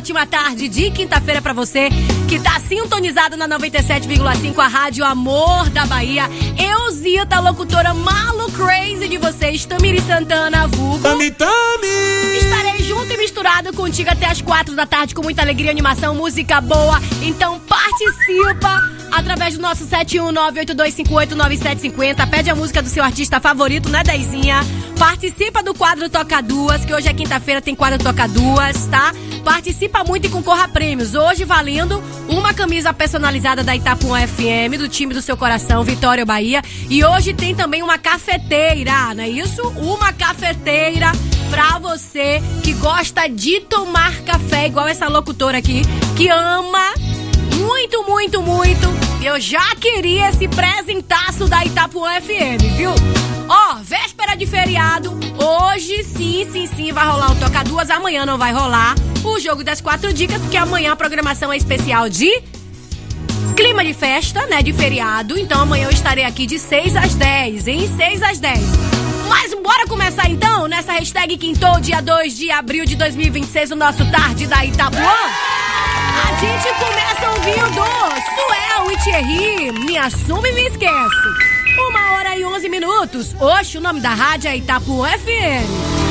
ótima tarde de quinta-feira pra você que tá sintonizado na 97,5, a Rádio Amor da Bahia. Eu, Zita, locutora Malu Crazy de vocês, Tamiri Santana, vulgo. Tami. Estarei junto e misturado contigo até as 4 da tarde com muita alegria, animação, música boa. Então participa através do nosso 71982589750. Pede a música do seu artista favorito, né, Dezinha? Participa do quadro Toca Duas, que hoje é quinta-feira, tem quadro Toca Duas, tá? Participa muito e concorra a prêmios. Hoje valendo uma camisa personalizada da Itapuã FM, do time do seu coração, Vitória Bahia. E hoje tem também uma cafeteira, não é isso? Uma cafeteira pra você que gosta de tomar café, igual essa locutora aqui, que ama muito, muito, muito. Eu já queria esse presentaço da Itapuã FM, viu? Ó, véspera de feriado, hoje sim, vai rolar o Toca Duas, amanhã não vai rolar o Jogo das 4 Dicas, porque amanhã a programação é especial de clima de festa, né, de feriado. Então amanhã eu estarei aqui de 6 às 10, hein? 6 às 10. Mas bora começar então nessa hashtag Quintou, dia 2 de abril de 2026, o nosso Tarde da Itapuã. A gente começa ouvindo Suel e Thierry, Me Assume e Me Esquece. 1h11. Oxe, o nome da rádio é Itapuã FM.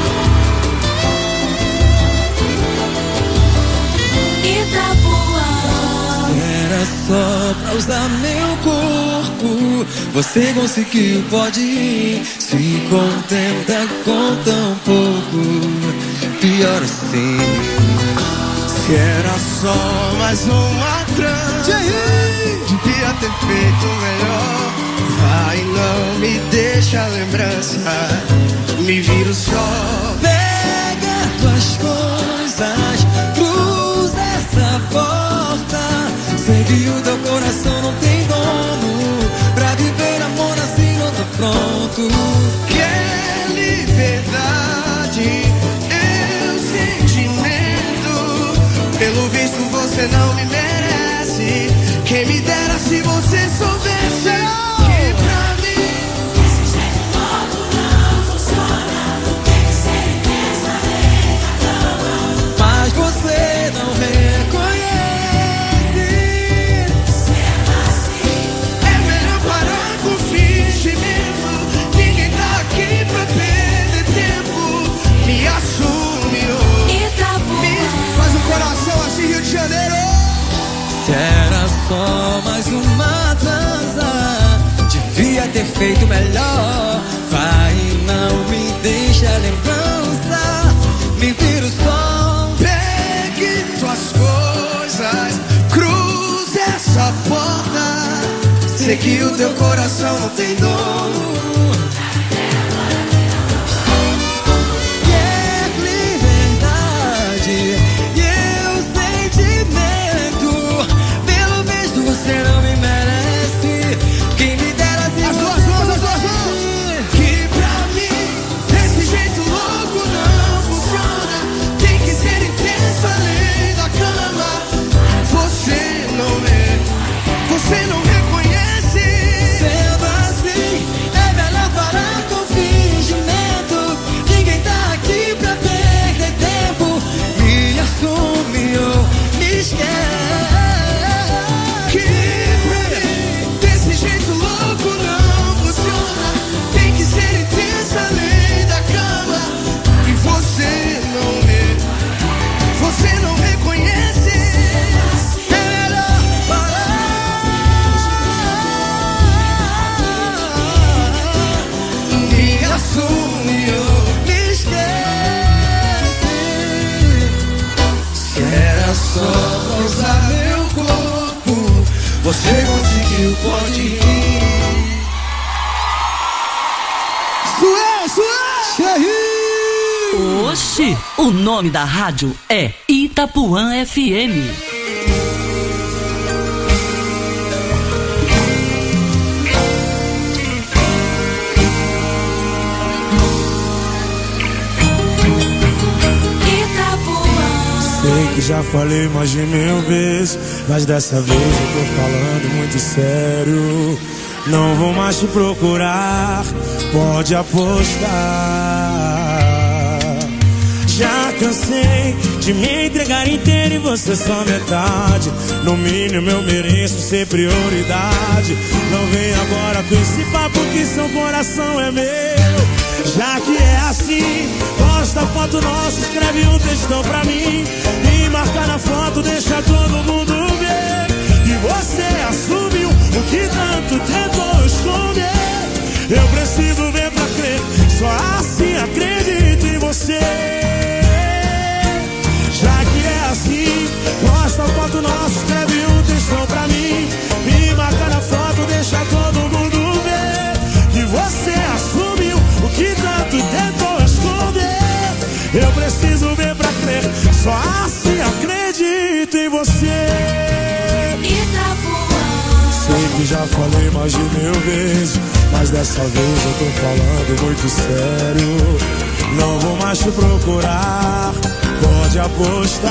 Itapuã. Era só pra usar meu corpo, você conseguiu, pode ir. Se contenta com tão pouco, pior assim. Se era só mais uma trança, devia ter feito melhor. Vai, não me deixa lembrança, me viro só. Pega tuas coisas, cruza essa porta. Sei que o teu coração não tem dono, pra viver amor assim não tô pronto. Quer liberdade, eu sentimento. Pelo visto você não me merece. Quem me dera se você soubesse. Era só mais uma transa, devia ter feito melhor. Vai, não me deixa lembrança, me vira o som. Pegue tuas coisas, cruze essa porta. Sei que o teu coração não tem dono. Você não me merece. Quem me dera se as duas mãos. Que pra mim desse jeito louco não funciona. Tem que ser intenso além da cama. Você não reconhece. Sendo assim, é melhor parar com fingimento. Ninguém tá aqui pra perder tempo. Me assume ou me esquece. Só pra usar meu corpo, você conseguiu, pode ir. Suel! Oxi, o nome da rádio é Itapuã FM. Sei que já falei mais de 1000 vezes, mas dessa vez eu tô falando muito sério. Não vou mais te procurar, pode apostar. Já cansei de me entregar inteiro e você só metade. No mínimo eu mereço ser prioridade. Não vem agora com esse papo que seu coração é meu. Já que é assim, posta foto nossa, escreve um textão pra mim e marca na foto, deixa todo mundo ver. E você assumiu o que tanto tentou esconder. Eu preciso ver pra crer, só assim acredito em você. Já que é assim, posta foto nossa, escreve um textão pra mim e marca na foto, deixa todo mundo ver. Que você assumiu o que tanto tentou esconder. Eu preciso ver pra crer, só assim acredito em você. Sei que já falei mais de 1000 vezes, mas dessa vez eu tô falando muito sério. Não vou mais te procurar, pode apostar.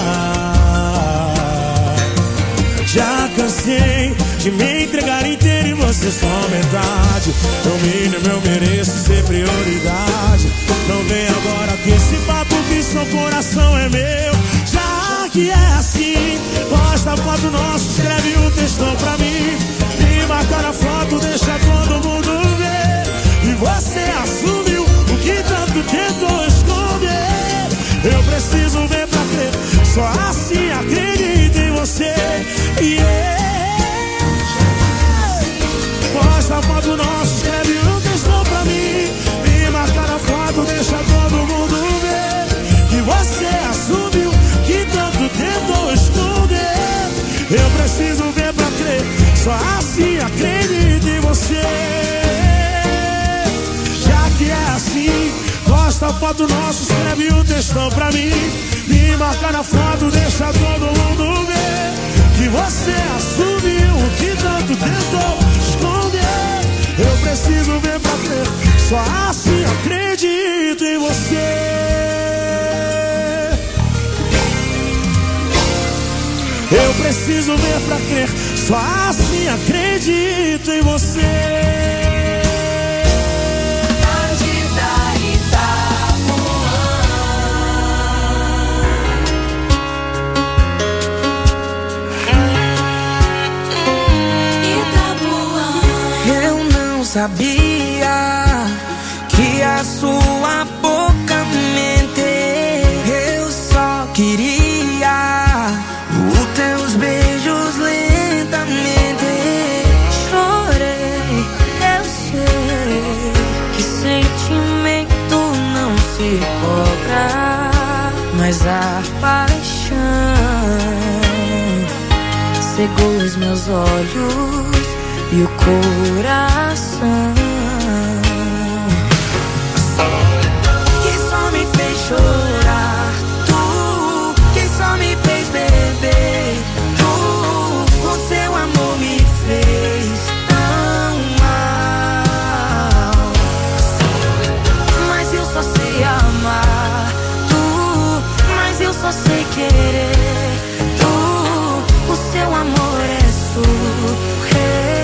Já cansei de me entregar inteiro e você só metade. No mínimo eu mereço ser prioridade. Não vem agora com esse papo que seu coração é meu. Já que é assim, posta foto nossa, escreve um textão pra mim e marca na foto, deixa todo mundo ver. E você assumiu o que tanto tentou esconder. Eu preciso ver pra crer, só assim acredito em você. Posta foto nossa, escreve um textão pra mim e marca na foto, deixa todo mundo ver. Que você assumiu que tanto tentou esconder. Eu preciso ver pra crer, só assim acredito em você. Já que é assim, posta foto nossa, escreve um textão pra mim e marca na foto, deixa todo mundo ver. Que você assumiu o que tanto tentou esconder. Eu preciso ver pra crer, só assim acredito em você. Eu preciso ver pra crer, só assim acredito em você. Eu não sabia que a sua boca mente. Eu só queria os teus beijos lentamente. Chorei, eu sei que sentimento não se cobra, mas a paixão cegou os meus olhos e o coração, que só me fez chorar. Tu, que só me fez beber. Tu, o seu amor me fez tão mal. Mas eu só sei amar. Tu, mas eu só sei querer. Tu, o seu amor é surreal.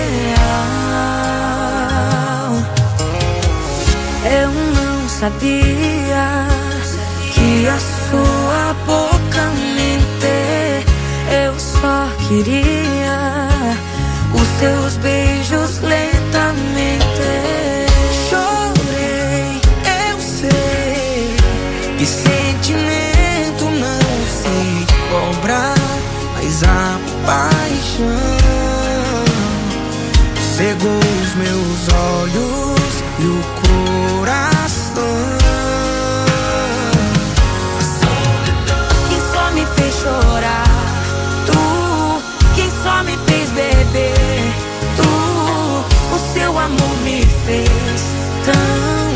Eu não sabia que a sua boca mente. Eu só queria os teus beijos lentamente. Chorei, eu sei que sentimento não se cobra, mas a paixão cegou os meus olhos e o coração. Quem só me fez chorar. Tu, quem só me fez beber. Tu, o seu amor me fez tão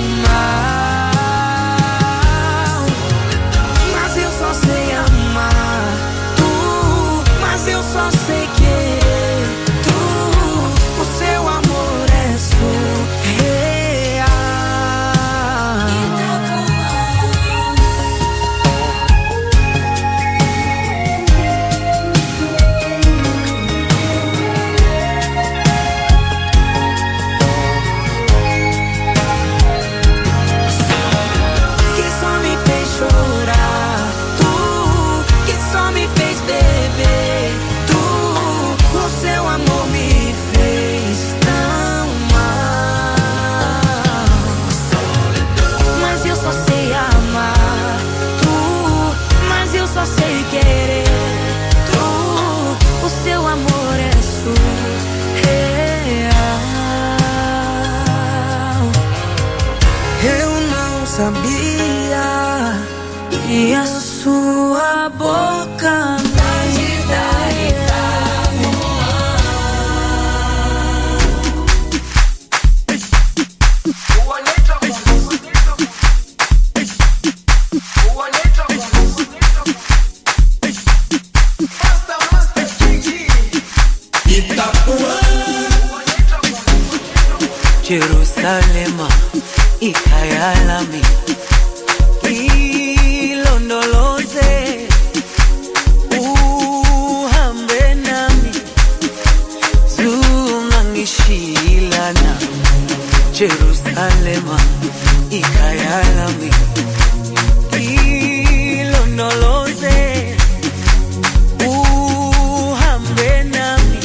mal. Mas eu só sei amar. Tu, mas eu só sei querer. Tu, o seu amor é surreal. sabia que a sua boca me daria Jerusalema ikayalami ilondoloze uhambe nami zungangishilana Jerusalema ikayalami ilondoloze uhambe nami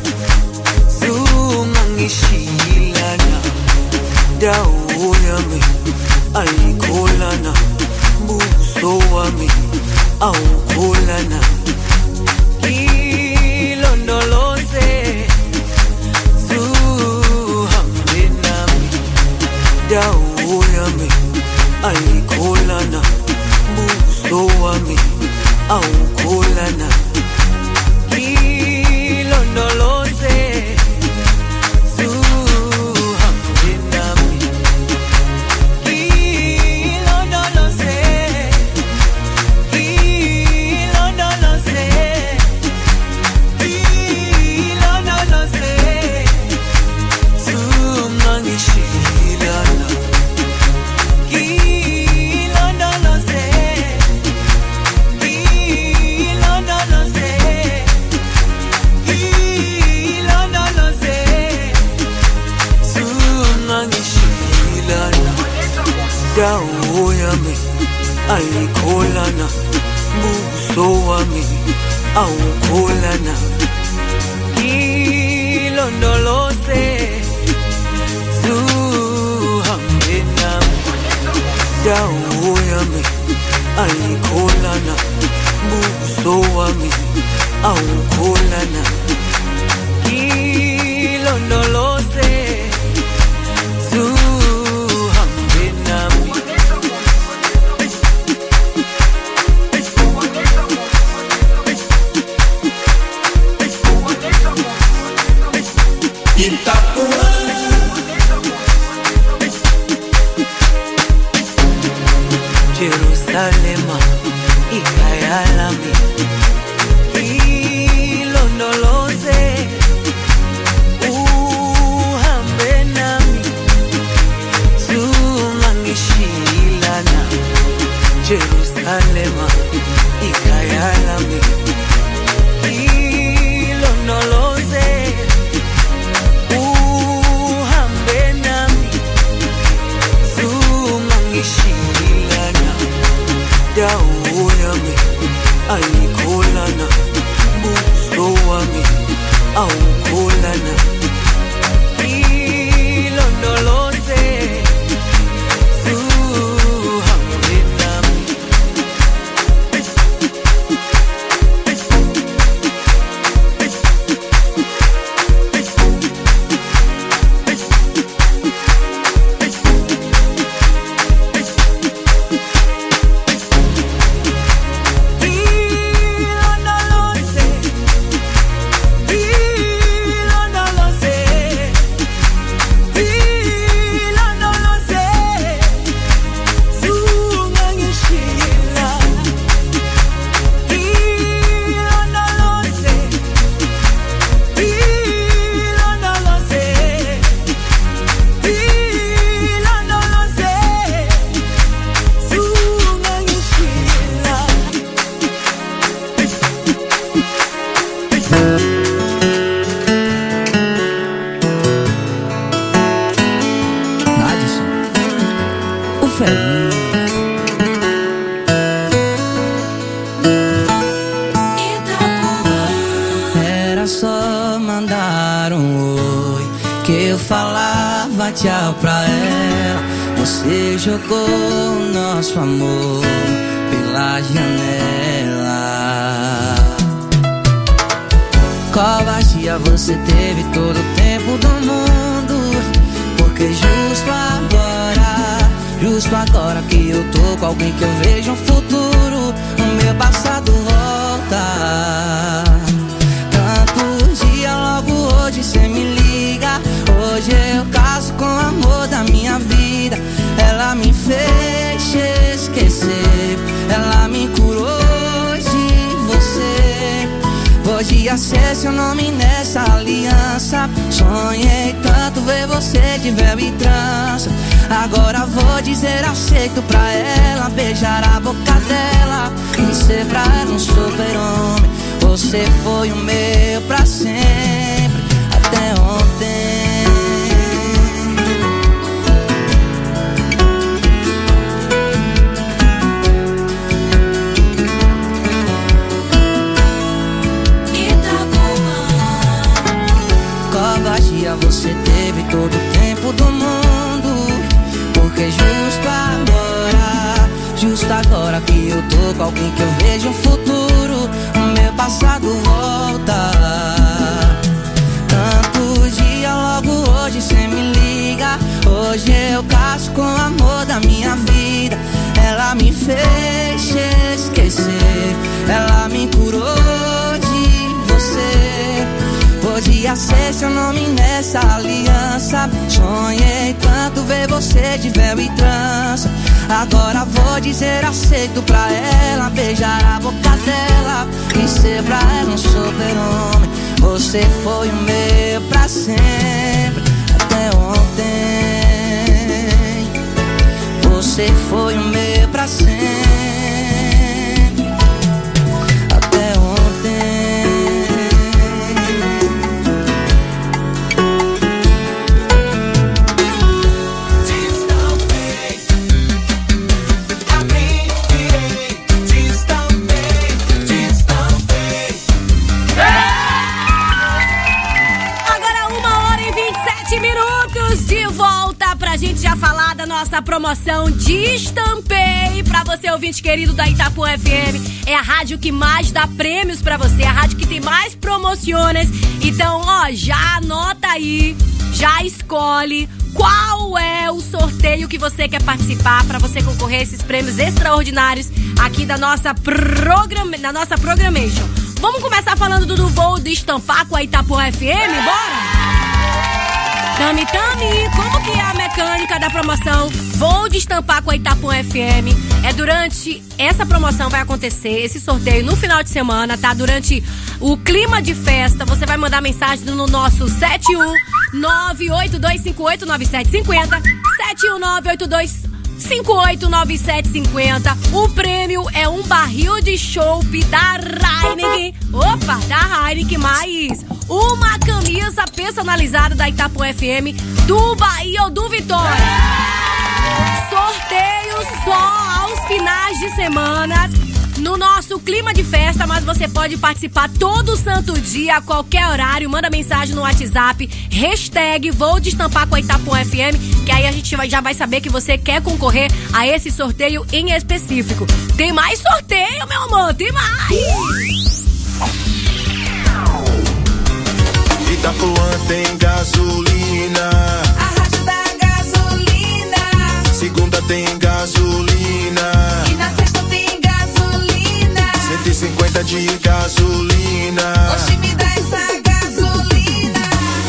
zungangishilana dawo yami ayikholana buso wami awukholana ilondoloze zuhambe nami dawo yami ayikholana buso wami awukholana ilondoloze dawo yami ayikholana buso wami awukholana ilondoloze zuhambe nami dawo yami ayikholana buso wami awukholana ilondoloze Jerusalema ikayalami ilondoloze uhambe nami zungangishilana Jerusalema ikayalami ilondoloze uhambe nami zungangishilana dawo yami ayikholana buso wami awukholana ilondoloze zuhambe nami Era só mandar oi que eu falava tchau pra ela. Você jogou o nosso amor pela janela. Covardia, você teve todo o tempo do mundo, porque justo agora tô com alguém que eu vejo um futuro. O meu passado volta. Tantos dias, logo hoje cê me liga. Hoje eu caso com o amor da minha vida. Ela me fez esquecer, ela me curou de você. Podia ser seu nome nessa aliança. Sonhei tanto ver você de véu e trança. Agora vou dizer aceito pra ela, beijar a boca dela e ser pra ela um super-homem. Você foi o meu pra sempre, até ontem. Covardia você teve todo o tempo do mundo, porque justo agora que eu tô com alguém que eu vejo um futuro, o meu passado volta. Tantos dias, logo hoje cê me liga. Hoje eu caso com o amor da minha vida. Ela me fez esquecer, ela me curou de você. Podia ser seu nome nessa aliança. Sonhei tanto ver você de véu e trança. Agora vou dizer aceito pra ela, beijar a boca dela e ser pra ela um super-homem. Você foi o meu pra sempre, até ontem. Você foi o meu pra sempre, até ontem. Gente já falar da nossa promoção Destampei pra você, ouvinte querido da Itapuã FM. É a rádio que mais dá prêmios pra você, a rádio que tem mais promoções. Então, ó, já anota aí, já escolhe qual é o sorteio que você quer participar pra você concorrer a esses prêmios extraordinários aqui da nossa Programation. Vamos começar falando do voo de estampar com a Itapuã FM, bora? Tami, como que é a mecânica da promoção Vou Destampar com a Itapuã FM? É durante... Essa promoção vai acontecer, esse sorteio, no final de semana, tá? Durante o clima de festa, você vai mandar mensagem no nosso 71982589750, 71982589750. O prêmio é um barril de chopp da Heineken. Opa, da Heineken, mais uma camisa personalizada da Itapuã FM, do Bahia ou do Vitória. Sorteio só aos finais de semana, no nosso clima de festa, mas você pode participar todo santo dia, a qualquer horário. Manda mensagem no WhatsApp, hashtag Vou Destampar com a Itapuã FM, que aí a gente já vai saber que você quer concorrer a esse sorteio em específico. Tem mais sorteio, meu amor, tem mais! Itapuã tem gasolina, a rádio da gasolina. segunda tem gasolina, E na sexta tem gasolina. 150 de gasolina. Oxe, me dá essa gasolina.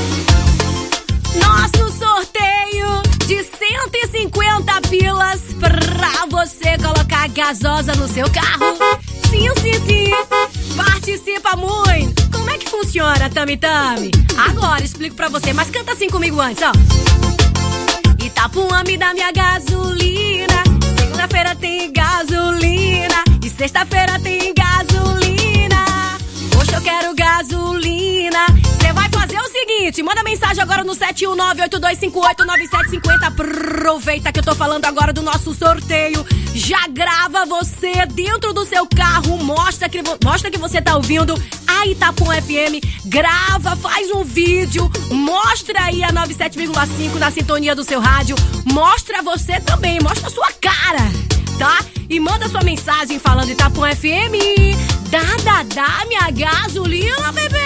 Nosso sorteio de 150 pilas pra você colocar gasosa no seu carro. Sim. Participa muito. Como é que funciona, Tami? Agora explico pra você, mas canta assim comigo antes, ó. Itapuã me dá minha gasolina. Segunda-feira tem gasolina. E sexta-feira tem gasolina. Hoje eu quero gasolina. Você vai fazer o seguinte, manda mensagem agora no 71982589750. Aproveita que eu tô falando agora do nosso sorteio. Já grava você dentro do seu carro, mostra que você tá ouvindo a Itapuã FM. Grava, faz um vídeo, mostra aí a 97,5 na sintonia do seu rádio. Mostra você também, mostra a sua cara, tá? E manda sua mensagem falando Itapuã FM. Dá minha gasolina, bebê!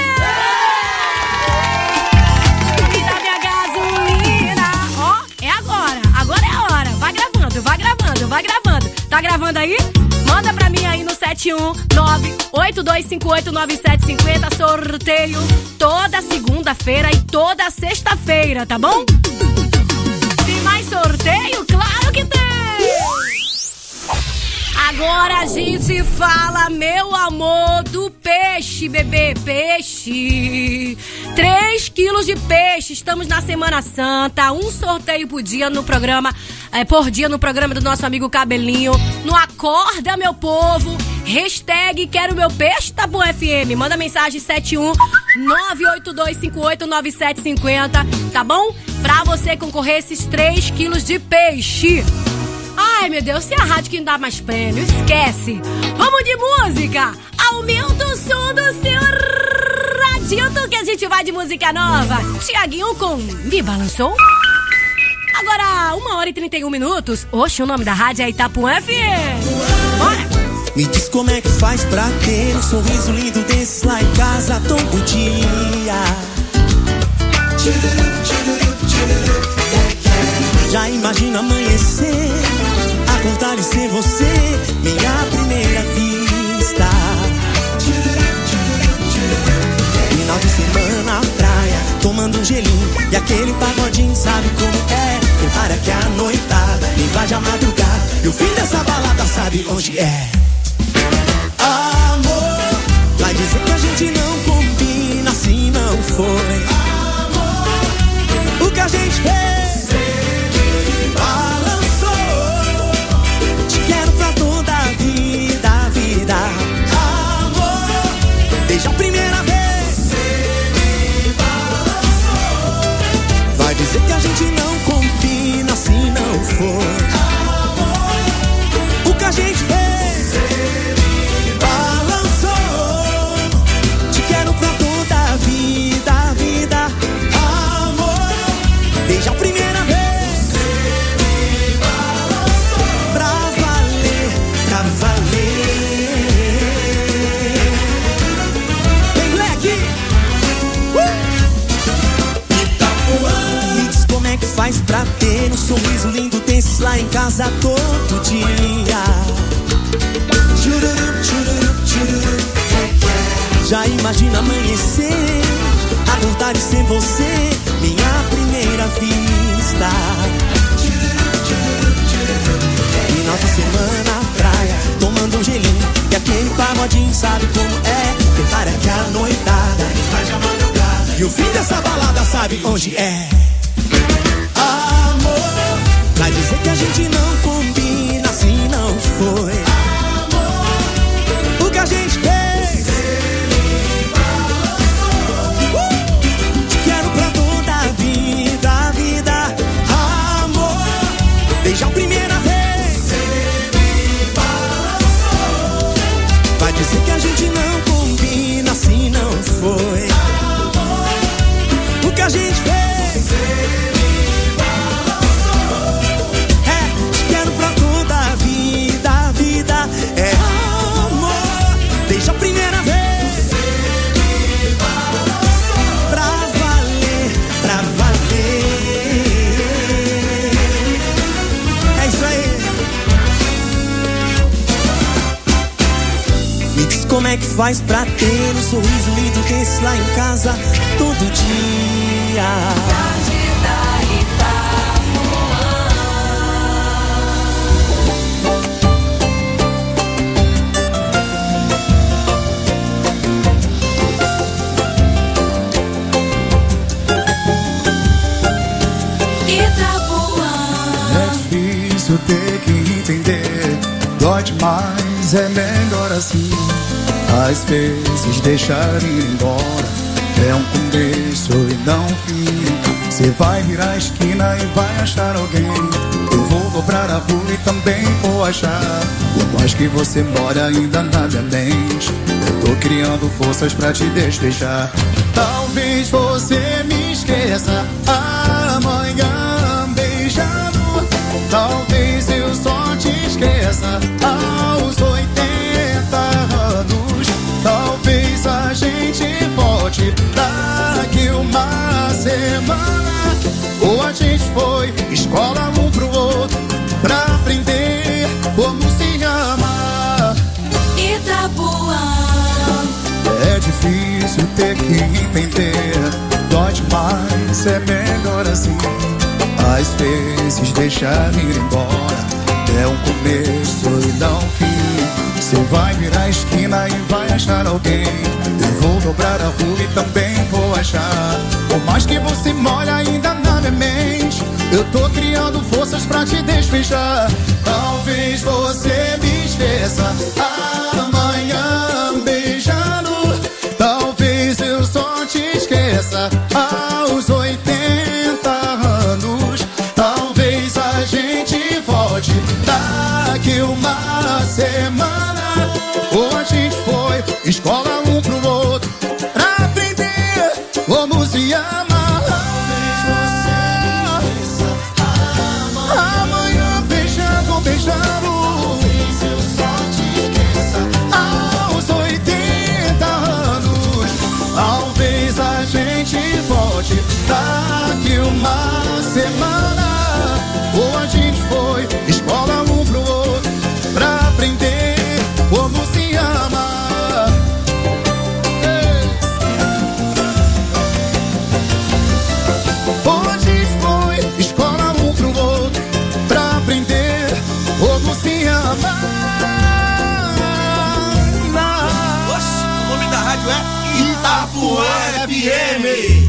Me dá minha gasolina. Ó, é agora. Agora é a hora. Vai gravando. 71982589750. Sorteio toda segunda-feira e toda sexta-feira, tá bom? Tem mais sorteio? Claro que tem! Agora a gente fala, meu amor, do peixe, bebê, peixe. 3 quilos de peixe, estamos na Semana Santa, um sorteio por dia no programa, do nosso amigo Cabelinho, no Acorda, meu povo. Hashtag Quero Meu Peixe, Itapuã FM. Manda mensagem 71982589750, tá bom? Pra você concorrer esses 3 quilos de peixe. Ai, meu Deus, se a rádio que não dá mais prêmio, esquece. Vamos de música. Aumenta o som do seu radinho que a gente vai de música nova. Tiaguinho com Me Balançou. Agora, 1h31. Oxe, o nome da rádio é Itapuã FM. Bora. Me diz como é que faz pra ter um sorriso lindo desses lá em casa todo dia. Já imagina amanhecer, acordar e ser você, minha primeira vista. Final de semana na praia, tomando um gelinho e aquele pagodinho, sabe como é? Prepara que a noitada invade a madrugada e o fim dessa balada sabe onde é. Amor, vai dizer que a gente não combina, assim não foi. Amor, o que a gente fez, me balançou. Te quero pra toda a vida, vida. Amor, desde a primeira vez, me balançou. Vai dizer que a gente não combina, assim não foi. Amor, o que a gente fez, desde a primeira vez, me balançou. Pra valer, pra valer. Vem, moleque! Itapuã. Me diz como é que faz pra ter um sorriso lindo desses lá em casa todo dia. Já imagina amanhecer, acordar e ser você, minha primeira vista. Final de semana na praia, tomando um gelinho e aquele pagodinho, sabe como é? Prepara que a noitada faz a madrugada e o fim dessa balada sabe onde é. Amor, vai dizer que a gente não combina, assim não foi. Amor, o que a gente fez, desde a primeira vez, me balançou. Vai dizer que a gente não combina, assim não foi. Amor, o que a gente fez, me balançou. É, te quero pra toda a vida, vida. É amor, desde a primeira vez, me balançou. Pra valer, pra valer. Me diz como é que faz pra ter um sorriso lindo desse lá em casa todo dia. É difícil ter que entender, dói demais, é melhor assim. Às vezes deixar ir embora é um começo e não um fim. Você vai virar a esquina e vai achar alguém. Eu vou dobrar a rua e também vou achar. Por mais que você mora ainda na minha mente, eu tô criando forças pra te despejar. Talvez você me esqueça amanhã beijando. Talvez eu só te esqueça aos 80 anos. Talvez a gente volte daqui uma semana. Ou a gente foi escola um pro outro pra aprender como se ama. Itapuã. que entender. Dói demais, é melhor assim. Às vezes deixar ir embora é um começo e não um fim. Você vai virar a esquina e vai achar alguém. Eu vou dobrar a rua e também vou achar. Por mais que você molha ainda na minha mente, eu tô criando forças pra te desfechar. Talvez você me esqueça amanhã beijando. Talvez eu só te esqueça aos 80 anos. Talvez a gente volte daqui uma semana. Ou a gente foi escola um pro outro pra aprender como se ama. Amanhã beijando, beijando. Talvez eu só te esqueça aos 80 anos. Talvez a gente volte daqui uma semana. Ou a gente foi escola um pro outro pra aprender como se ama. Ou a gente foi escola um pro outro pra aprender como se ama. Oxe, o nome da rádio é Itapuã FM.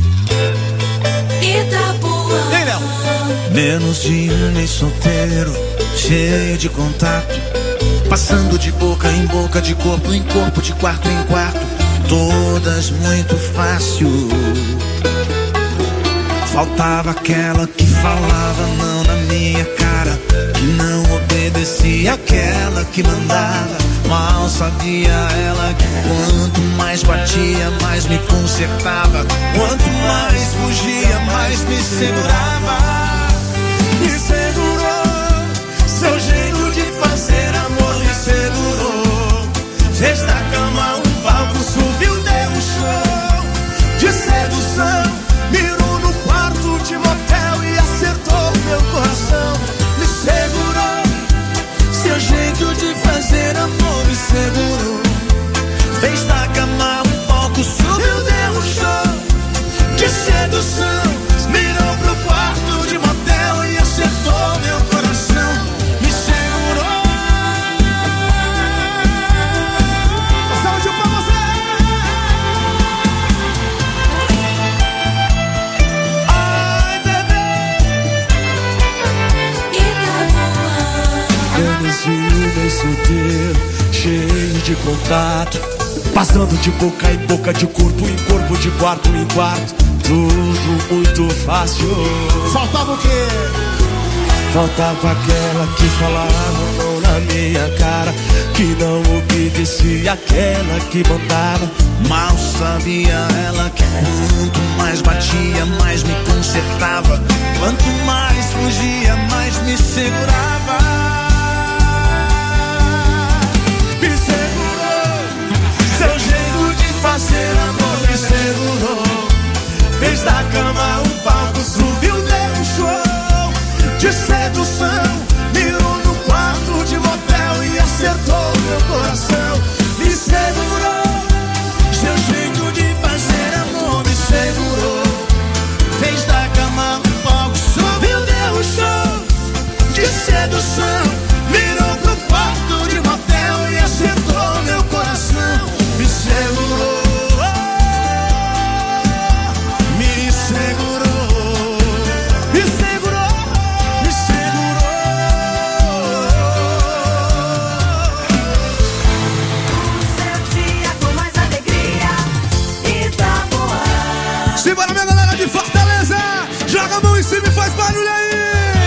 Itapuã. Ei, Léo. Menos de um mês solteiro, cheio de contato, passando de boca em boca, de corpo em corpo, de quarto em quarto, todas muito fácil. Faltava aquela que falava não na minha cara, que não obedecia, aquela que mandava. Mal sabia ela que quanto mais batia, mais me consertava. Quanto mais fugia, mais me segurava. Me segurou, seu jeito de fazer amor me segurou. Fez da cama um palco, subiu, deu um show de sedução. Mirou no quarto de motel e acertou meu coração. Me segurou, seu jeito de fazer amor me segurou. Fez da cama um palco, subiu, deu um show de sedução. Mirou pro quarto de motel e acertou meu coração. Me segurou. Saúde pra você. Ai, bebê. Menos de um mês solteiro, cheio de contato, passando de boca em boca, de corpo em corpo, de quarto em quarto, tudo muito fácil. Faltava o quê? Faltava aquela que falava não na minha cara, que não obedecia, aquela que mandava. Mal sabia ela que quanto mais batia, mais me consertava. Quanto mais fugia, mais me segurava. Me segurou, seu jeito de fazer amor me segurou. Fez da cama um palco, subiu, deu um show de sedução. Mirou no quarto de motel e acertou meu coração. Me segurou, seu jeito de fazer amor me segurou. Fez da cama um palco, subiu, deu um show de sedução. Mirou pro quarto de motel e acertou meu coração. Me segurou. Simbora, minha galera de Fortaleza. Joga a mão em cima e faz barulho aí.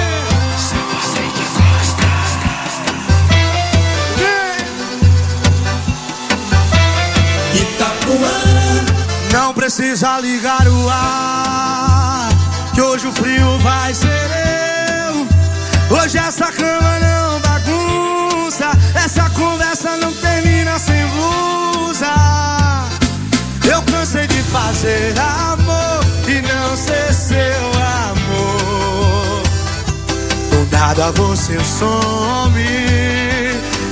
Itapuã. Não precisa ligar o ar, que hoje o frio vai ser eu. Hoje essa cama não bagunça, essa conversa não termina sem blusa. Eu cansei de fazer amor e não ser seu amor. Do nada você some,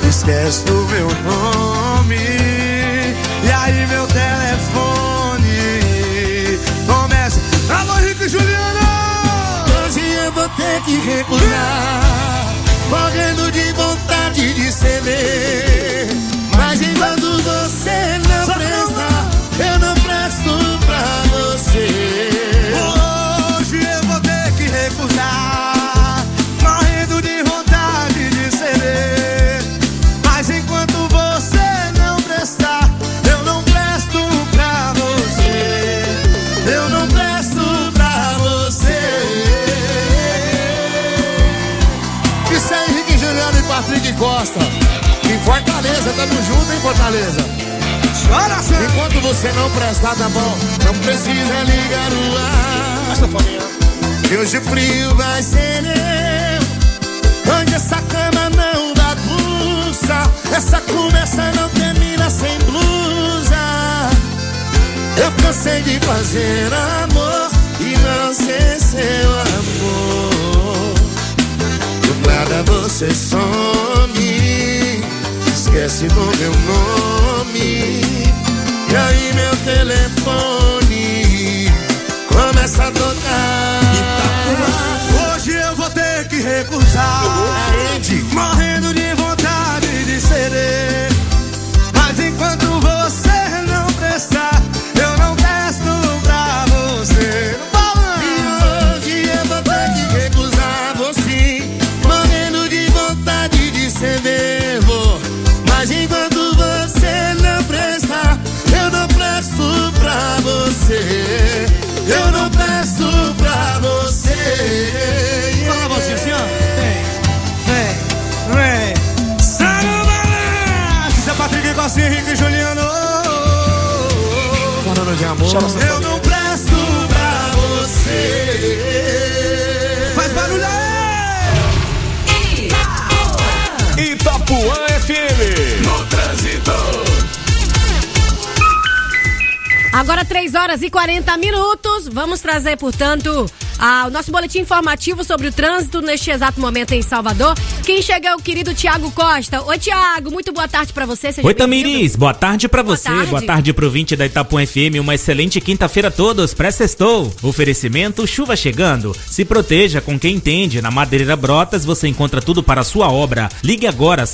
esquece do meu nome. E aí meu telefone Henrique e Juliano. Hoje eu vou ter que recusar, morrendo de vontade de ceder. Mas enquanto você não prestar, eu não presto pra você. Hoje eu vou ter que recusar, morrendo de vontade de ceder. Mas enquanto você não prestar, eu não presto pra você. Eu não presto pra você. Isso é Henrique Juliano e Patrick Costa. Em Fortaleza, tamo junto em Fortaleza. Enquanto você não prestar, tá bom? Não precisa ligar o ar. Essa fominha. Que hoje o frio vai ser meu. Onde essa cama não dá pulsa, essa conversa não termina sem blusa. Eu cansei de fazer amor e não ser seu amor. Do nada você some, esquece do meu nome. E aí meu telefone começa a tocar. Hoje eu vou ter que recusar, morrendo de vontade de ceder. Mas enquanto você não prestar, eu não presto pra você. E hoje eu vou ter que recusar você, morrendo de vontade de ceder. Mas enquanto você não prestar, eu não presto pra você. Eu não presto pra você. Fala você assim, ó. Vem. Sarubalé! Isso é Patrick Costa, Henrique e Juliano. Falando de amor. Eu não presto pra você. Faz barulho aí! Itapuã FM. No trânsito. Agora 3h40. Vamos trazer, portanto, o nosso boletim informativo sobre o trânsito neste exato momento em Salvador. Quem chega é o querido Tiago Costa. Oi, Tiago, muito boa tarde pra você. Oi, Tamiris, boa tarde pra você. Boa tarde pro 20 da Itapuã FM. Uma excelente quinta-feira a todos. Pré-sextou. Oferecimento, chuva chegando. Se proteja com quem entende. Na Madeireira Brotas você encontra tudo para a sua obra. Ligue agora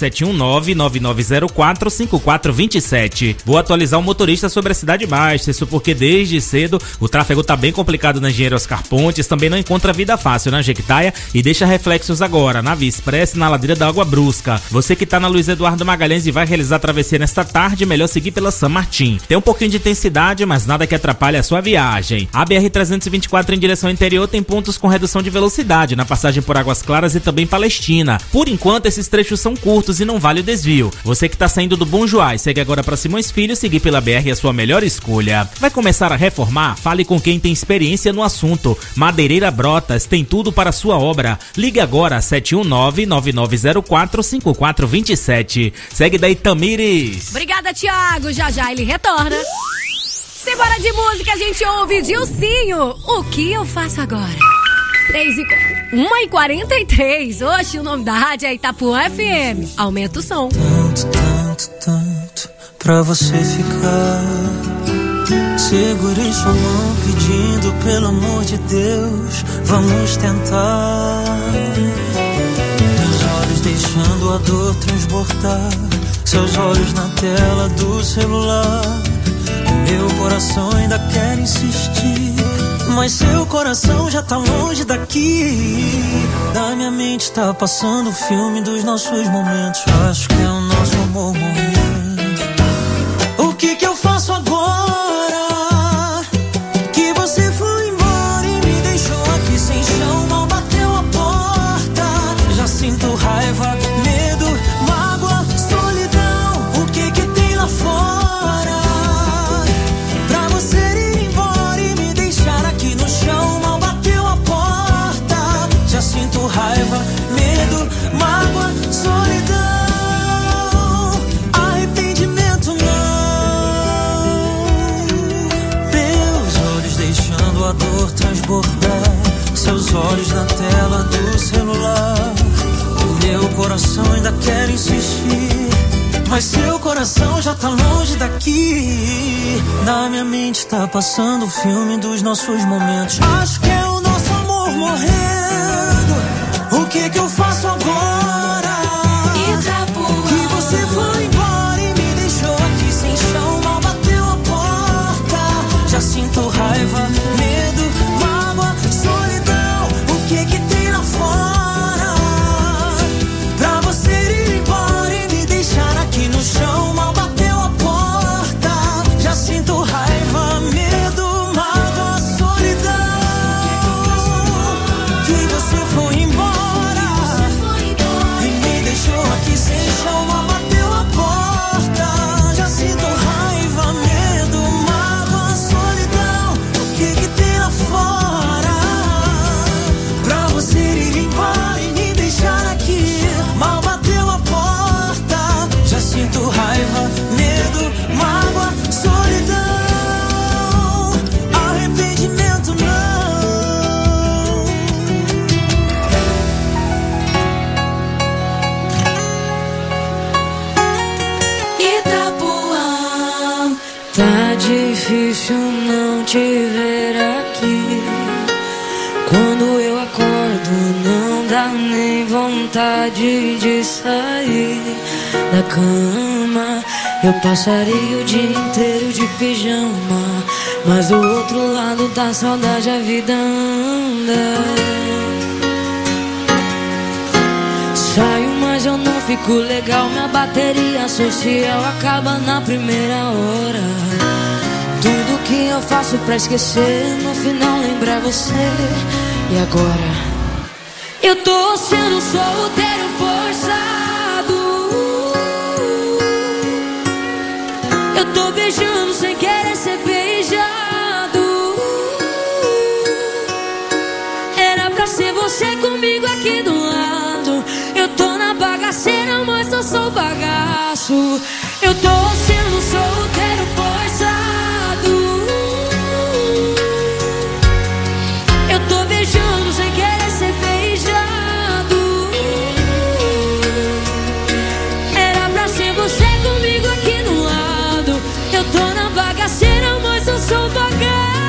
719-9904-5427. Vou atualizar o motorista sobre a Cidade Baixa. Isso porque desde cedo o tráfego tá bem complicado na Engenheiro Oscar Pontes. Também não encontra vida fácil na Jequitaia e deixa reflexos agora na Via Express, na ladeira da Água Brusca. Você que tá na Luiz Eduardo Magalhães e vai realizar a travessia nesta tarde, melhor seguir pela São Martim. Tem um pouquinho de intensidade, mas nada que atrapalhe a sua viagem. A BR-324 em direção ao interior tem pontos com redução de velocidade na passagem por Águas Claras e também Palestina. Por enquanto, esses trechos são curtos e não vale o desvio. Você que tá saindo do Bom Joás, segue agora para Simões Filho, seguir pela BR é a sua melhor escolha. Vai começar a reformar? Fale com quem tem experiência no assunto. Madeireira Brotas tem tudo para a sua obra. Ligue agora 719-9904-5427. Segue daí, Tamires. Obrigada, Tiago. Já ele retorna. Simbora de música, a gente ouve Dilcinho. O que eu faço agora? 1h43. Oxe, o nome da rádio é Itapuã FM. Aumenta o som. Tanto pra você ficar. Segurei sua mão pedindo pelo amor de Deus, vamos tentar. Meus olhos deixando a dor transbordar, seus olhos na tela do celular. Meu coração ainda quer insistir, mas seu coração já tá longe daqui. Da minha mente tá passando o filme dos nossos momentos. Acho que é o nosso amor momento. O que eu faço agora? Sinto raiva, medo, mágoa, solidão. O que tem lá fora? Pra você ir embora e me deixar aqui no chão. Mal bateu a porta. Já sinto raiva, medo, mágoa, solidão. Arrependimento não. Meus olhos deixando a dor transbordar, seus olhos na tela do celular. Meu coração ainda quer insistir, mas seu coração já tá longe daqui. Na minha mente tá passando o filme dos nossos momentos. Acho que é o nosso amor morrendo. O que que eu faço agora? Que você foi embora e me deixou aqui sem chão. Mal bateu a porta. Já sinto raiva, medo, mágoa, solidão. O que que tem lá fora pra você ir embora e me deixar aqui no chão? Mal bateu a porta. Já sinto raiva, medo, mágoa, solidão. Que você foi embora e me deixou aqui sem chão. Mal bateu a porta. Já sinto raiva, medo, mágoa, solidão. O que que tem lá fora pra você ir embora e me deixar aqui? Mal bateu a porta. Já sinto raiva, medo, mágoa, solidão. Arrependimento não. Itapuã, tá difícil não te ver aqui. Quando eu acordo não dá nem vontade de sair da cama. Eu passaria o dia inteiro de pijama, mas do outro lado da saudade a vida anda. Saio, mas eu não fico legal. Minha bateria social acaba na primeira hora. Tudo que eu faço pra esquecer, no final lembrar você. E agora? Eu tô sendo solteiro forçado. Eu tô beijando sem querer ser beijado. Era pra ser você comigo aqui do lado. Eu tô na bagaceira, mas eu sou bagaço. Eu tô sendo solteiro forçado. Eu tô beijando sem querer ser beijado. Era pra ser você comigo aqui do lado. Eu tô na bagaceira, mas eu sou bagaço.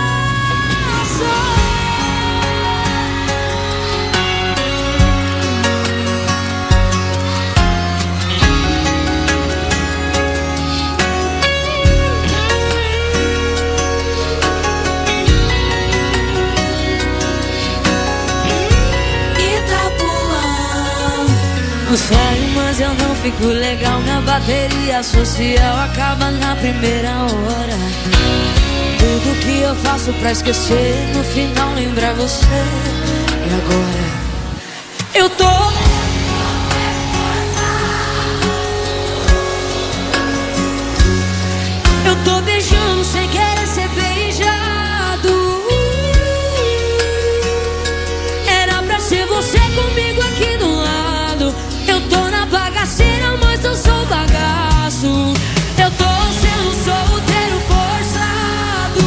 Eu saio, mas eu não fico legal. Minha bateria social acaba na primeira hora. Tudo que eu faço pra esquecer, no final lembrar você. E agora? Eu tô beijando sem querer ser beijado. Era pra ser você comigo aqui do lado. Eu tô na bagaceira, mas eu sou bagaço. Eu tô sendo solteiro forçado.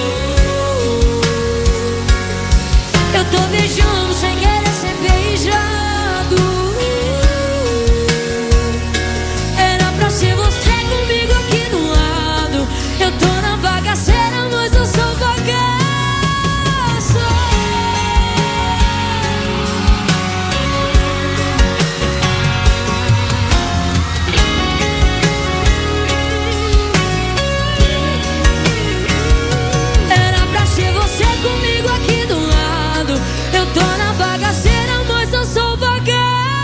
Eu tô beijando sem querer ser beijado. Era pra ser você comigo aqui do lado. Eu tô na bagaceira, mas eu sou bagaço. Era pra ser você comigo aqui do lado. Eu tô na bagaceira, mas eu sou bagaço.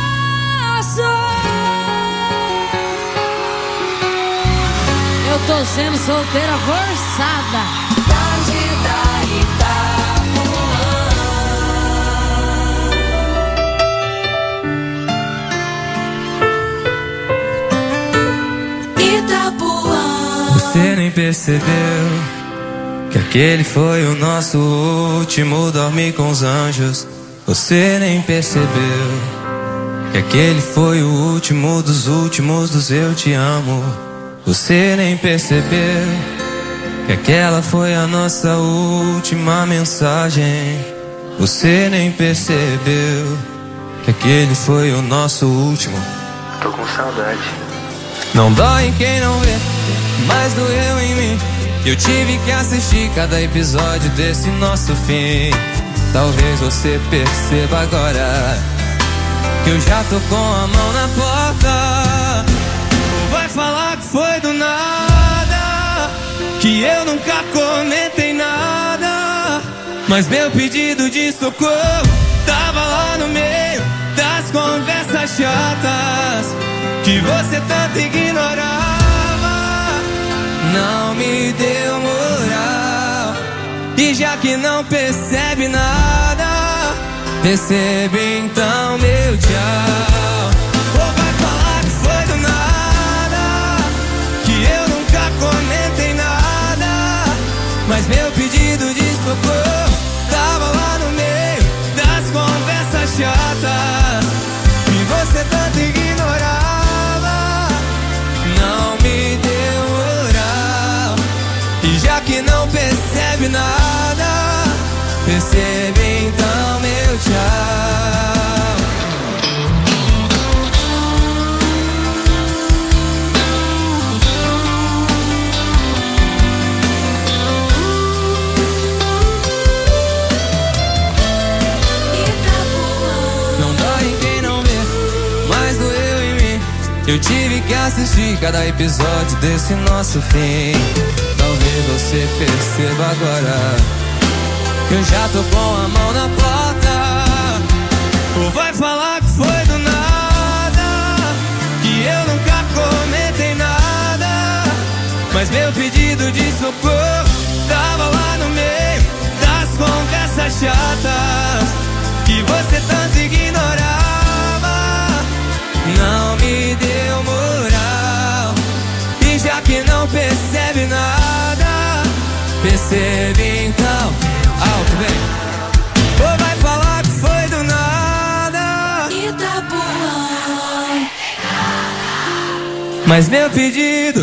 Eu tô sendo solteira forçada. Você nem percebeu que aquele foi o nosso último dormir com os anjos. Você nem percebeu que aquele foi o último dos eu te amo. Você nem percebeu que aquela foi a nossa última mensagem. Você nem percebeu que aquele foi o nosso último. Tô com saudade. Não dói em quem não vê, mas doeu em mim. Eu tive que assistir cada episódio desse nosso fim. Talvez você perceba agora que eu já tô com a mão na porta. Ou vai falar que foi do nada, que eu nunca comentei nada, mas meu pedido de socorro tava lá no meio das conversas chatas que você tanto ignorava. Não me deu moral, e já que não percebe nada, percebe então meu tchau. Ou vai falar que foi do nada, que eu nunca comentei nada, mas meu pedido de socorro tava lá no meio das conversas chatas que você tanto ignorava. Não me deu moral, e já que não percebe nada, percebe então meu tchau. Não dói em quem não vê, mas doeu em mim. Eu tive que assistir cada episódio desse nosso fim. Talvez você perceba agora que eu já tô com a mão na porta. Ou vai falar que foi do nada, que eu nunca comentei nada, mas meu pedido de socorro tava lá no meio das conversas chatas que você tanto ignorava. Não me deu moral, e já que não percebe nada, percebe então. Alto, vem. Ou vai falar que foi do nada, Itapuã. mas meu pedido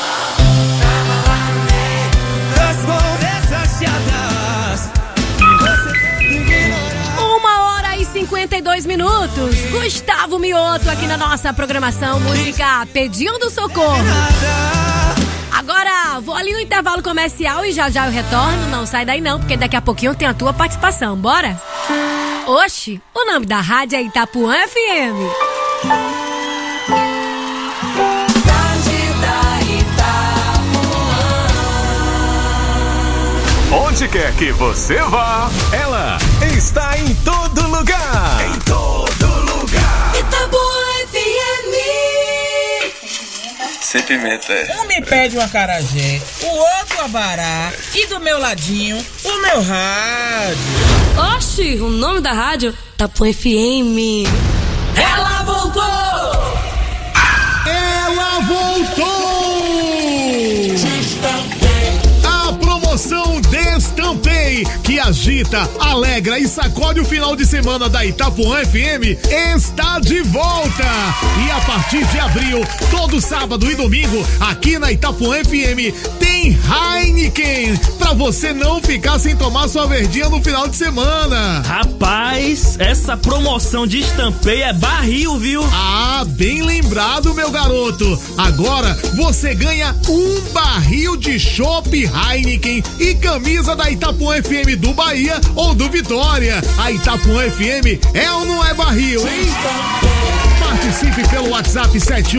das conversas chatas que você tanto ignorava. 1h52. Gustavo Mioto aqui na nossa programação. Música Pedindo Socorro. Agora, vou ali no intervalo comercial e já eu retorno. Não sai daí não, porque daqui a pouquinho tem a tua participação. Bora? Oxi, o nome da rádio é Itapuã FM. Onde quer que você vá, ela está em todo lugar. Em todo lugar. Itapuã FM. Sem pimenta, é. Um me pede um acarajé, o outro abará, e do meu ladinho, o meu rádio. Oxi, o nome da rádio, Itapuã FM. Ela voltou! Ela voltou! A promoção Destampei, que agita, alegra e sacode o final de semana da Itapuã FM, está de volta. E a partir de abril, todo sábado e domingo, aqui na Itapuã FM, tem Heineken, pra você não ficar sem tomar sua verdinha no final de semana. Rapaz, essa promoção de Estampei é barril, viu? Ah, bem lembrado, meu garoto. Agora você ganha um barril de chopp Heineken e camisa da Itapuã FM do Bahia ou do Vitória. A Itapuã FM é ou não é barril, hein? Participe pelo WhatsApp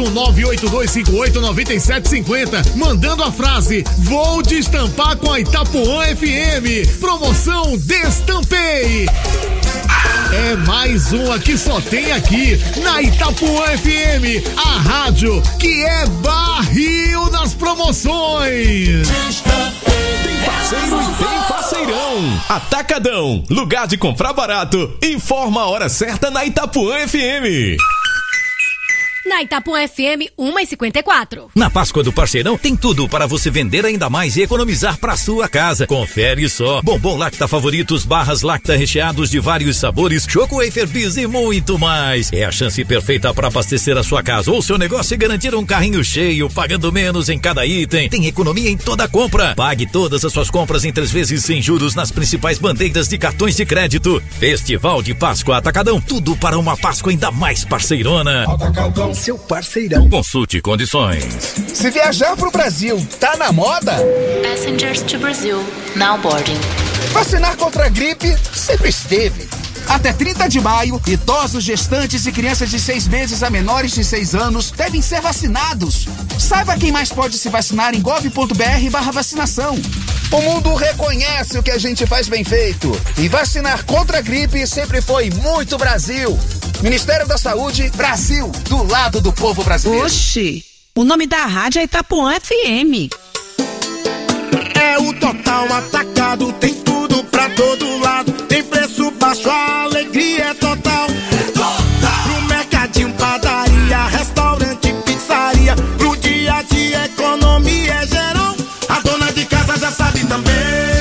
71982589750, mandando a frase: vou destampar com a Itapuã FM. Promoção Destampei. É mais uma que só tem aqui na Itapuã FM, a rádio que é barril nas promoções. Tem parceiro e tem parceirão. Atacadão, lugar de comprar barato. Informa a hora certa na Itapuã FM. Na Itapuã FM 1h54. Na Páscoa do Parceirão tem tudo para você vender ainda mais e economizar para sua casa. Confere só: bombom Lacta favoritos, barras Lacta recheados de vários sabores, Choco Wafer Bis e muito mais. É a chance perfeita para abastecer a sua casa ou seu negócio e garantir um carrinho cheio, pagando menos em cada item. Tem economia em toda compra. Pague todas as suas compras em 3 vezes sem juros nas principais bandeiras de cartões de crédito. Festival de Páscoa Atacadão, tudo para uma Páscoa ainda mais parceirona. Atacadão Itapuã, seu parceirão. Consulte condições. Se viajar pro Brasil tá na moda? Passengers to Brazil, now boarding. Vacinar contra a gripe sempre esteve. Até 30 de maio, idosos, gestantes e crianças de 6 meses a menores de 6 anos devem ser vacinados. Saiba quem mais pode se vacinar em gov.br/vacinação. O mundo reconhece o que a gente faz bem feito. E vacinar contra a gripe sempre foi muito Brasil. Ministério da Saúde, Brasil, do lado do povo brasileiro. Oxi, o nome da rádio é Itapuã FM. É o Total Atacado, tem tudo pra todo lado. Tem preço baixo, a alegria é total. É total. Pro mercadinho, padaria, restaurante, pizzaria. Pro dia a dia, economia é geral. A dona de casa já sabe também.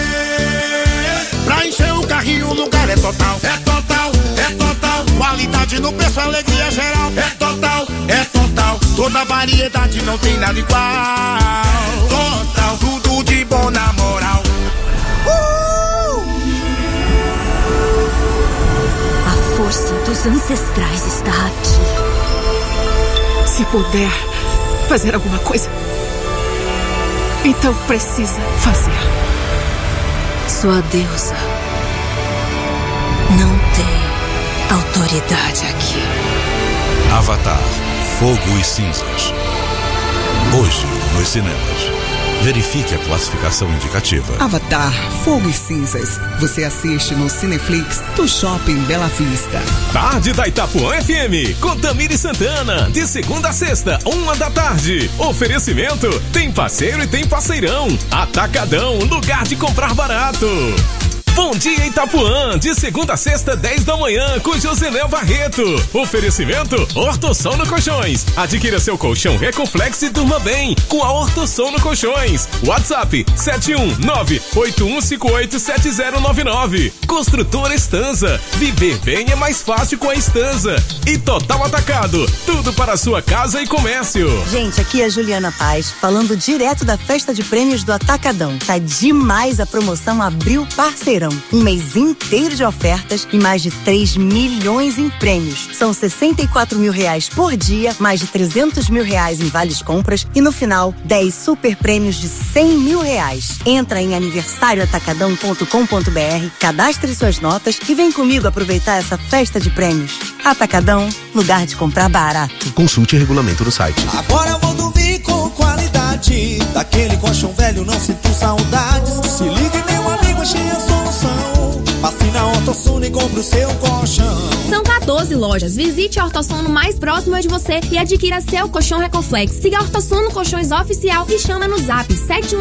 Pra encher o carrinho, o lugar é total. É total, é total. Qualidade no preço, alegria é geral. É total, é total. Toda variedade, não tem nada igual. Total, tudo de bom na moral. A força dos ancestrais está aqui. Se puder fazer alguma coisa, então precisa fazer. Sua deusa não tem autoridade aqui. Avatar, Fogo e Cinzas. Hoje, nos cinemas. Verifique a classificação indicativa. Avatar, Fogo e Cinzas. Você assiste no Cineflix do Shopping Bela Vista. Tarde da Itapuã FM, com Tamiri Santana, de segunda a sexta, 1h. Oferecimento, tem parceiro e tem parceirão. Atacadão, lugar de comprar barato. Bom dia Itapuã, de segunda a sexta, 10h, com Josenel Barreto. Oferecimento Ortosono Colchões. Adquira seu colchão Recoflex e durma bem com a Ortosono Colchões. WhatsApp 71981587099. Construtora Estanza. Viver bem é mais fácil com a Estanza. E Total Atacado, tudo para a sua casa e comércio. Gente, aqui é a Juliana Paz, falando direto da festa de prêmios do Atacadão. Tá demais a promoção Abril Parceirão. Um mês inteiro de ofertas e mais de 3 milhões em prêmios. São 64 mil reais por dia, mais de 300 mil reais em vales compras e no final, 10 super prêmios de 100 mil reais. Entra em aniversarioatacadão.com.br, cadastre suas notas e vem comigo aproveitar essa festa de prêmios. Atacadão, lugar de comprar barato. Consulte o regulamento no site. Agora eu vou dormir com qualidade. Daquele colchão velho não sinto saudades. Se ligue, meu amigo, achei a solução. Passe na Ortosono e compre o seu colchão. São 14 lojas. Visite a Ortosono mais próxima de você e adquira seu colchão Recoflex. Siga a Ortosono Colchões Oficial e chama no zap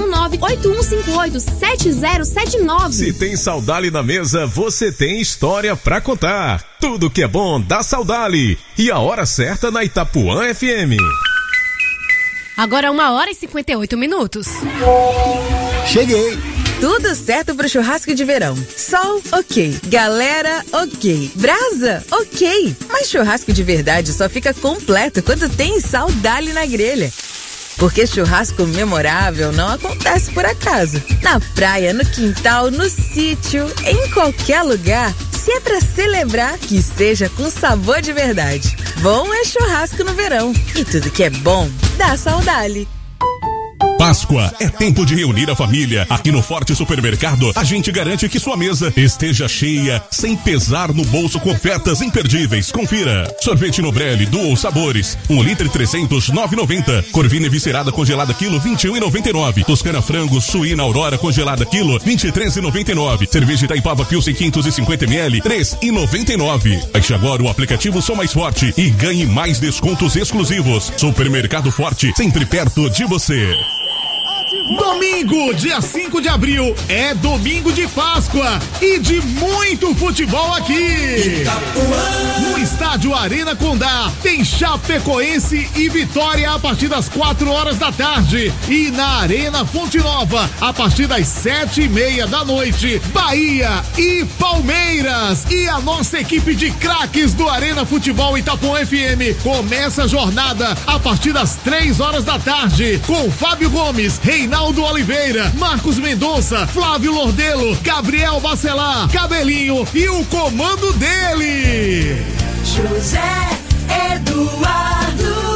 719-8158-7079. Se tem Saudali na mesa, você tem história pra contar. Tudo que é bom dá Saudali. E a hora certa na Itapuã FM. Agora 1h58. Cheguei! Tudo certo pro churrasco de verão. Sol, ok. Galera, ok. Brasa, ok. Mas churrasco de verdade só fica completo quando tem Saudali na grelha. Porque churrasco memorável não acontece por acaso. Na praia, no quintal, no sítio, em qualquer lugar. Se é pra celebrar, que seja com sabor de verdade. Bom é churrasco no verão. E tudo que é bom, dá Saudali. Páscoa é tempo de reunir a família. Aqui no Forte Supermercado, a gente garante que sua mesa esteja cheia, sem pesar no bolso, com ofertas imperdíveis. Confira. Sorvete Nobrelli, Dual Sabores, 1 litro e 300, 9,90. Corvina viscerada congelada quilo, 21,99. Toscana frango, suína Aurora congelada quilo, 23,99. Cerveja Itaipava Pilsen 550 ml, 3,99. Baixe agora o aplicativo Sou Mais Forte e ganhe mais descontos exclusivos. Supermercado Forte, sempre perto de você. Domingo, dia 5 de abril, é domingo de Páscoa e de muito futebol aqui. No estádio Arena Condá, tem Chapecoense e Vitória a partir das 4h. E na Arena Fonte Nova, a partir das 7h30, Bahia e Palmeiras. E a nossa equipe de craques do Arena Futebol Itapuã FM começa a jornada a partir das 3h, com Fábio Gomes, Reinaldo Oliveira, Marcos Mendonça, Flávio Lordelo, Gabriel Bacelar, Cabelinho e o comando dele, José Eduardo.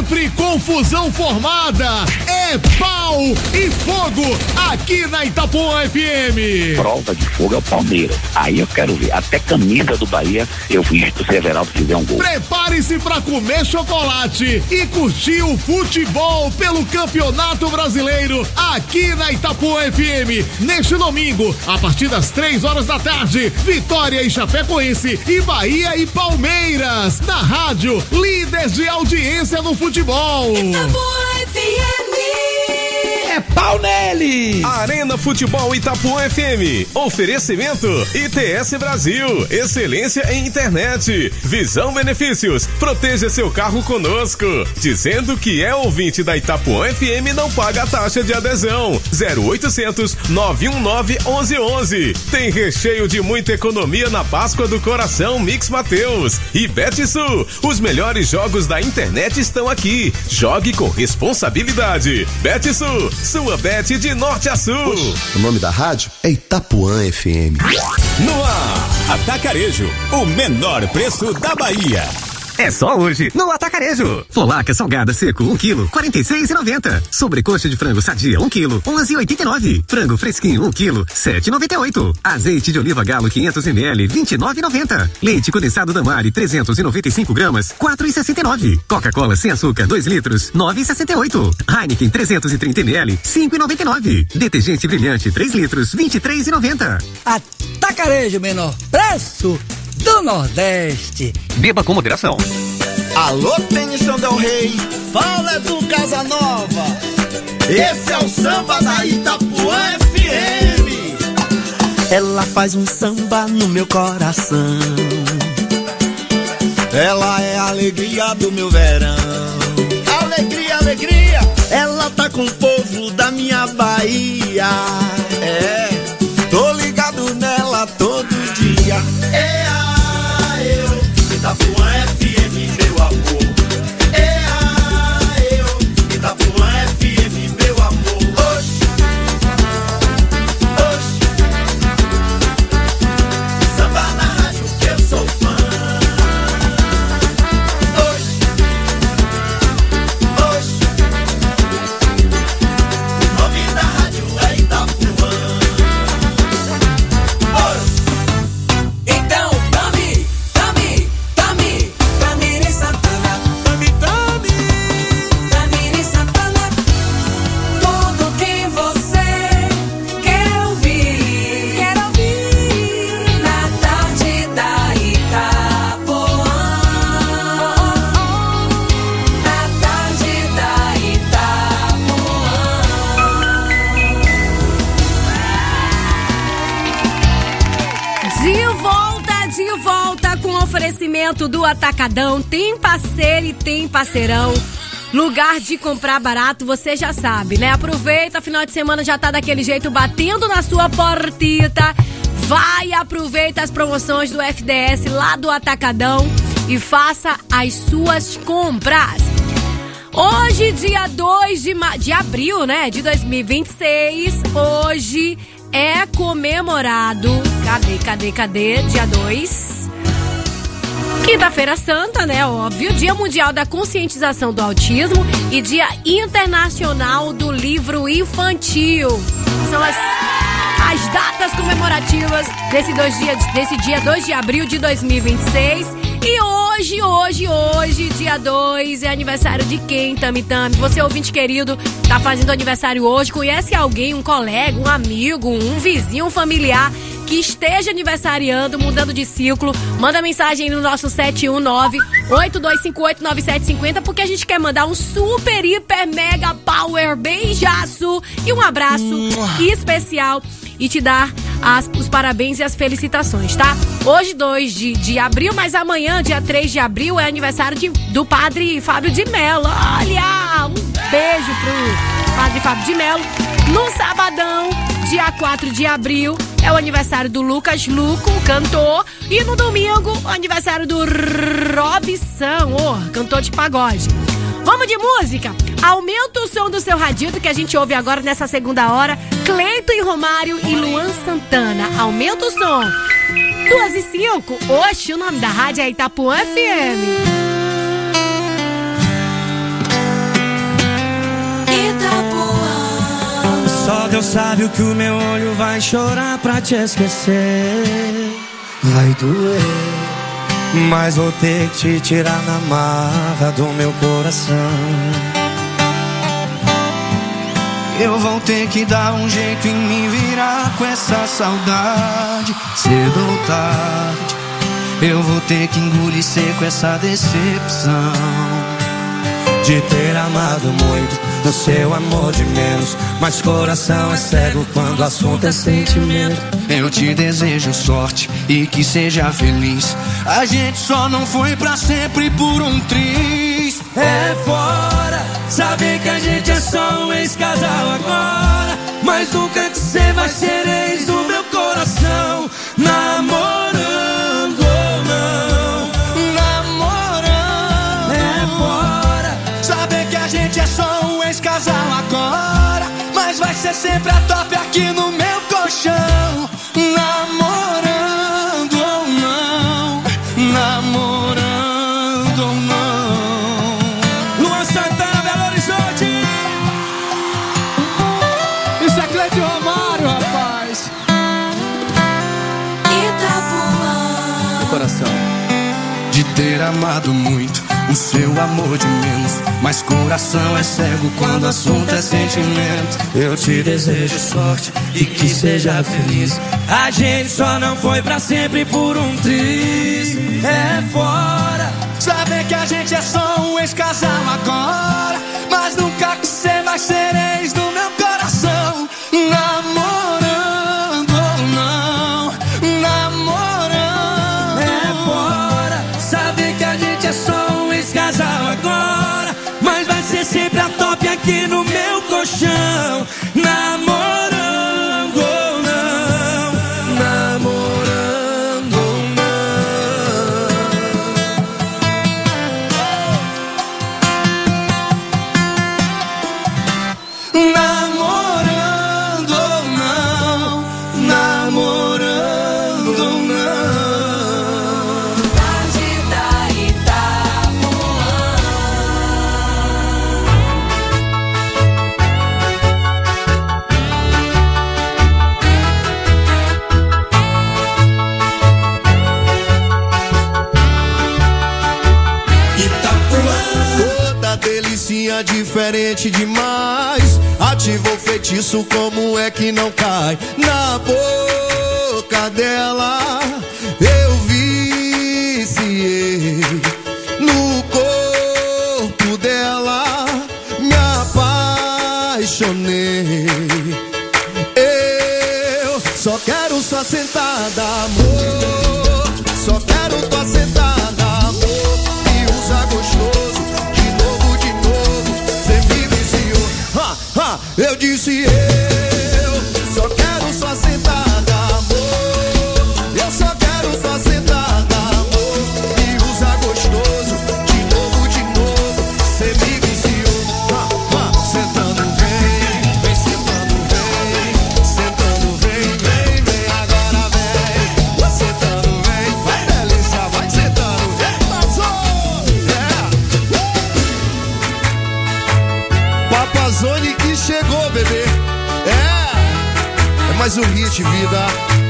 sempre confusão formada. É pau e fogo aqui na Itapuã FM. Prova de fogo é o Palmeiras. Aí eu quero ver. Até camisa do Bahia eu visto se Everaldo fizer um gol. Prepare-se pra comer chocolate e curtir o futebol pelo Campeonato Brasileiro aqui na Itapuã FM. Neste domingo, a partir das 3 horas da tarde, Vitória e Chapecoense e Bahia e Palmeiras. Na rádio, líder de audiência no futebol. Itapuã FM. É pau nele! Arena Futebol Itapuã FM. Oferecimento ITS Brasil. Excelência em internet. Visão Benefícios. Proteja seu carro conosco. Dizendo que é ouvinte da Itapuã FM não paga a taxa de adesão. 0800 919 1111. Tem recheio de muita economia na Páscoa do Coração Mix Mateus. E Betsul. Os melhores jogos da internet estão aqui. Jogue com responsabilidade. Betsul. Sua bet de norte a sul. O nome da rádio é Itapuã FM. No ar, Atacarejo, o menor preço da Bahia. É só hoje, no Atacarejo. Polaca salgada seco, 1 kg, 46,90. Sobrecoxa de frango sadia, 1 kg, 11,89. Frango fresquinho, 1 kg, 7,98. Azeite de oliva galo, 500 ml, 29,90. Leite condensado Damari, 395 gramas, 4,69. Coca-Cola sem açúcar, 2 litros, 9,68. Heineken, 330 ml, 5,99. Detergente brilhante, 3 litros, 23,90. Atacarejo, menor preço do Nordeste. Beba com moderação. Alô, Tenição Del Rey, fala do Casanova. Esse é o samba da Itapuã FM. Ela faz um samba no meu coração. Ela é a alegria do meu verão. Alegria, alegria. Ela tá com o povo da minha Bahia. É, tô ligado nela todo dia. É Itapuã FM, meu amor. Itapuã FM, meu amor. Oxi, oxi. Samba na rádio que eu sou fã. Oxi, oxi. O nome da rádio é Itapuã. Oxi. Então, Oferecimento do Atacadão, tem parceiro e tem parceirão. Lugar de comprar barato, você já sabe, né? Aproveita, final de semana já tá daquele jeito, batendo na sua portita. Vai, aproveita as promoções do FDS lá do Atacadão e faça as suas compras. Hoje, dia 2 de abril, né? De 2026, hoje é comemorado. Cadê? Dia 2. Quinta-feira Santa, né? Óbvio. Dia Mundial da Conscientização do Autismo e Dia Internacional do Livro Infantil. São as datas comemorativas desse dia 2 de abril de 2026. E hoje, dia 2, é aniversário de quem, Tami? Você, ouvinte querido, tá fazendo aniversário hoje, conhece alguém, um colega, um amigo, um vizinho, um familiar que esteja aniversariando, mudando de ciclo? Manda mensagem no nosso 719-8258-9750, porque a gente quer mandar um super, hiper, mega power beijaço e um abraço especial e te dar os parabéns e as felicitações, tá? Hoje, 2 de abril, mas amanhã, dia 3 de abril, é aniversário do padre Fábio de Mello. Olha, um beijo pro padre Fábio de Mello. No sabadão, dia 4 de abril, é o aniversário do Lucas Luco, cantor. E no domingo, o aniversário do Robson, cantor de pagode. Vamos de música? Aumenta o som do seu radito, que a gente ouve agora nessa segunda hora. Cleiton e Romário e Luan Santana. Aumenta o som. 2h05. Oxe, o nome da rádio é Itapuã FM. Deus sabe o que o meu olho vai chorar pra te esquecer. Vai doer, mas vou ter que te tirar na marra do meu coração. Eu vou ter que dar um jeito em me virar com essa saudade. Cedo ou tarde, eu vou ter que engolir seco essa decepção de ter amado muito, no seu amor de menos. Mas coração é cego quando o assunto é sentimento. Eu te desejo sorte e que seja feliz. A gente só não foi pra sempre por um triz. É fora saber que a gente é só um ex-casal agora, mas nunca que cê vai ser ex do meu coração. Namorando ou não, namorando. É fora saber que a gente é só um ex-casal agora, mas vai ser sempre a top aqui no meu colchão. Namorando ou não, namorando ou não. Luan Santana, Belo Horizonte. Isso é Cleide Romário, rapaz. Itapuã. No coração de ter amado muito, o seu amor de menos. Mas coração é cego quando o assunto é sentimento. Eu te desejo sorte e que seja feliz. A gente só não foi pra sempre por um triz. É fora saber que a gente é só um ex-casal agora, mas nunca que cê vai ser ex do meu coração. Namorando ou não, namorando. É fora saber que a gente é só um ex-casal agora, mas vai ser sempre a top aqui no meu colchão. Namorando ou não, namorando ou não. Namorando ou não, namorando ou não. Tarde da Itapuã. Toda delicinha diferente demais. Ativou o feitiço, como é que não cai? Na boca dela eu viciei, no corpo dela me apaixonei. Eu só quero sua sentada, amor. Só quero tua sentada, amor. Me usa gostoso, de novo, cê me viciou. Eu disse eu só quero sua sentada, amor. Eu só quero sua sentada, amor. Me usa gostoso, de novo, cê me viciou. Sentando vem, vem sentando vem, sentando vem, vem, vem agora vem. Sentando vem, vai delícia, vai sentando vem. Passou, Papazone que chegou, bebê. É mais um hit, vida.